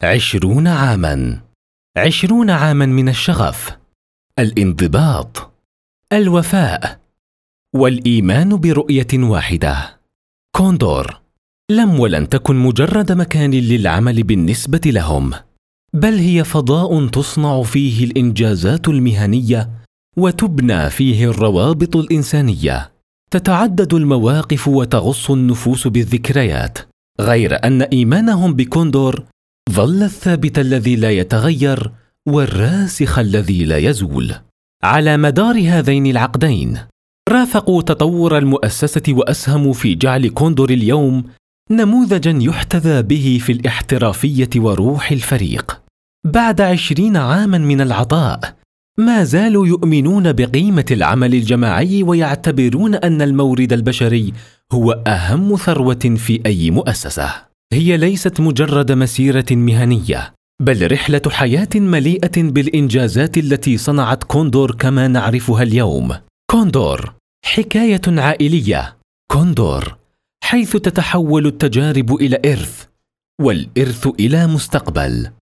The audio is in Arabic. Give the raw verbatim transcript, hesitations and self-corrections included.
عشرون عاما. عشرون عاما من الشغف، الانضباط، الوفاء، والإيمان برؤية واحدة. كوندور لم ولن تكن مجرد مكان للعمل بالنسبة لهم، بل هي فضاء تصنع فيه الإنجازات المهنية وتبنى فيه الروابط الإنسانية. تتعدد المواقف وتغص النفوس بالذكريات، غير أن إيمانهم بكوندور ظل الثابت الذي لا يتغير والراسخ الذي لا يزول. على مدار هذين العقدين رافقوا تطور المؤسسة وأسهموا في جعل كوندور اليوم نموذجاً يحتذى به في الاحترافية وروح الفريق. بعد عشرين عاماً من العطاء، ما زالوا يؤمنون بقيمة العمل الجماعي ويعتبرون أن المورد البشري هو أهم ثروة في أي مؤسسة. هي ليست مجرد مسيرة مهنية، بل رحلة حياة مليئة بالإنجازات التي صنعت كوندور كما نعرفها اليوم. كوندور حكاية عائلية. كوندور حيث تتحول التجارب إلى إرث، والإرث إلى مستقبل.